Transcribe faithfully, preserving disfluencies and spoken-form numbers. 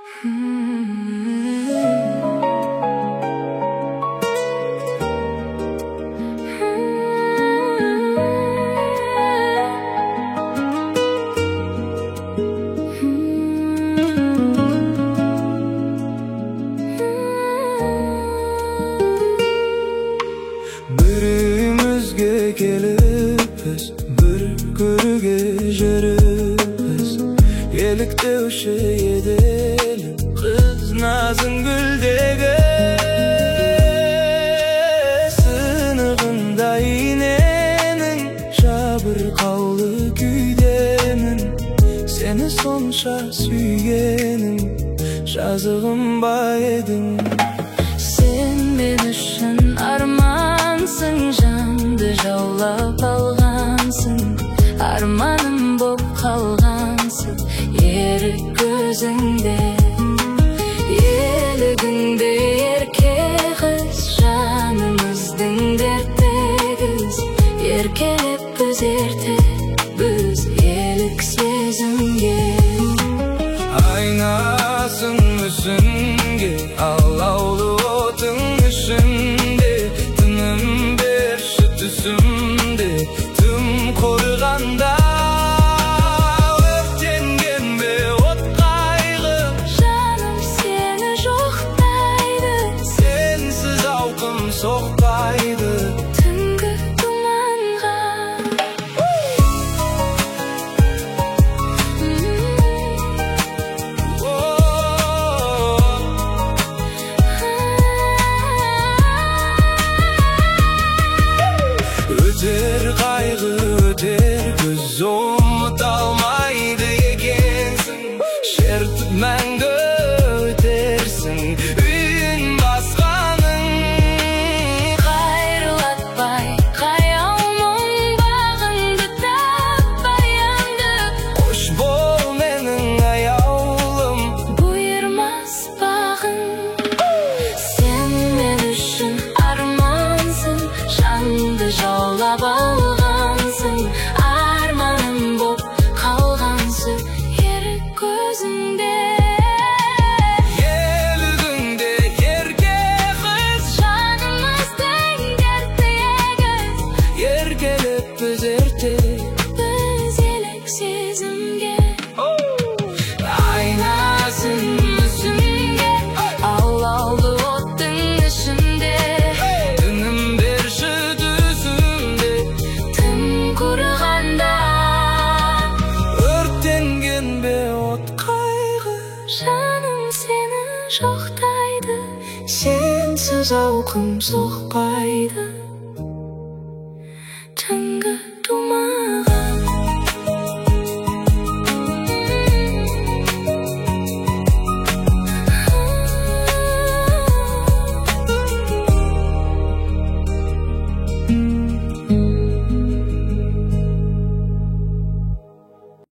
Birimiizge kelippiz, bir körüge jerippiz. Elikte uşu edelim, kız nazın güldege. Sınıgında inenin, şabır kavlı küydemin. Seni sonşa süygenim, жазығым ба едің. Sen men үшін армансың, жанды жаулап алғансың, арманым боп қалғансың, ерік көзіңде. Елігіңде ерке қыз, жанымыздың дерттегіз, еркелеп біз ерте, біз елік сезімге. Aynasın üstünge, Allah'lı otun üstünde. Tınım bir şu tüsümde, tüm koruganda. Örtengen be ot kaygı, Жаным сені жоқтайды, sensiz avkım soğukaydı. түнгі тұманға. Öter kaygı öter, göz unutalmaydı ekensin. Şertip мәңгі ötersin, үйін басқаның. Қайрылатпай қаяу мұң бағыңды таппаянды, Hoş бол менің аяулым, бұйырмас бағың. Сен мен үшін армансың, жанды жаулап алғансың, арманым боп қалғансың, ерік көзіңде. елігіңде ерке қыз, Жанымыздың дерттегіз, еркелеп біз ерте. біз елік сезімге. Aynasın Үстімге алаулы оттың ішінде, Тыным берші түсімде, тым құрығанда. өртенген бе от қайғы. Жаным сені жоқтайды, сенсіз ауқым соқпайды.